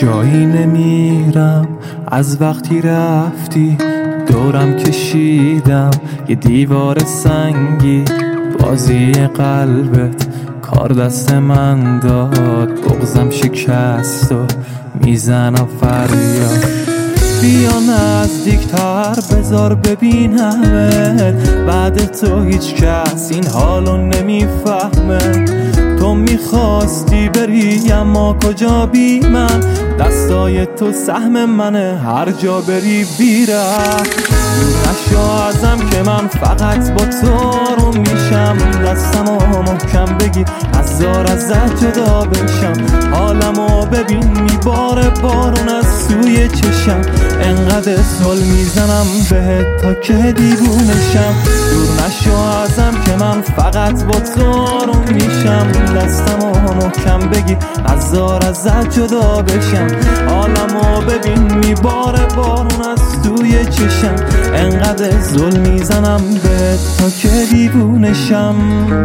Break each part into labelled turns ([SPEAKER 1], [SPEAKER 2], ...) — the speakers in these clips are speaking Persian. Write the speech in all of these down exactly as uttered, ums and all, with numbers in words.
[SPEAKER 1] جایی نمیرم از وقتی رفتی، دورم کشیدم یه دیوار سنگی. بازی قلبت کار دست من داد، بغضم شکست و میزنم فریاد. بیا نزدیکتر بذار ببینمت، بعد تو هیچ کس این حالو نمیفهمه. تو میخواستی بری اما کجا بی من، دستای تو سهم منه هر جا بری بیره. نشو ازم که من فقط با تو رو میشم، دستمو محکم بگی هزار ازت جدا بشم. حالمو ببین میباره بارون از سوی چشم، انقدر سل میزنم بهت تا که دیوونشم. دور نشو ازم که من فقط با تو رو میشم، دستمو محکم بگی هزار ازت جدا بشم. حالمو ببین میباره بارون از توی چشم، انقدر زل میزنم بهت تا که دیوونشم.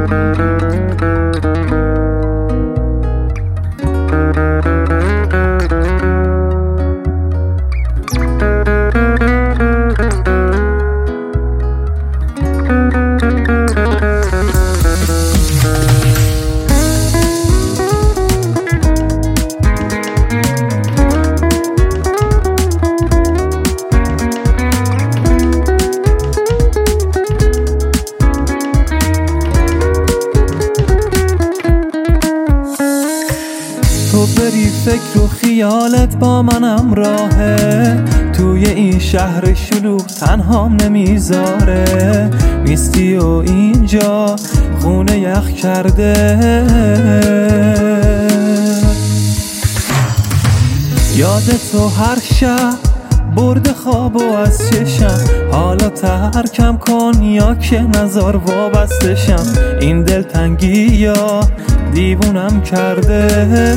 [SPEAKER 1] تو بری فکر و خیالت با منم راهه، توی این شهر شلوغ تنهام نمیذاره. نیستی و اینجا خونه یخ کرده، یاد تو هر شب برد خواب و از چشم. حالا ترکم کن یا که نزار وابستشم، این دلتنگی یا دیوونم کرده.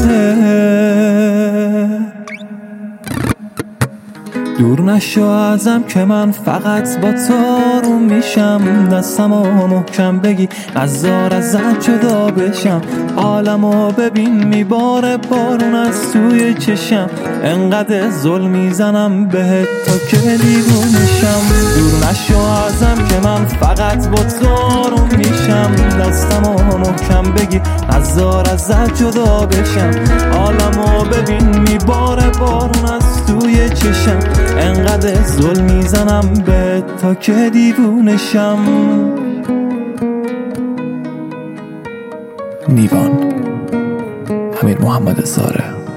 [SPEAKER 1] دور نشو ازم که من فقط با تو رو میشم، دستمو محکم بگی نزار ازت جدا بشم. حالمو ببین میباره بارون از توی چشم، انقدر زل میزنم بهت تا که دیوونشم. دور نشو ازم که من فقط با تو رو میشم، دستمو محکم بگی نزار ازت جدا بشم. حالمو ببین میباره بارون از توی چشم، انقدر زل میزنم بهت تا که دیوونشم.
[SPEAKER 2] نیوان، امیر محمد زاره.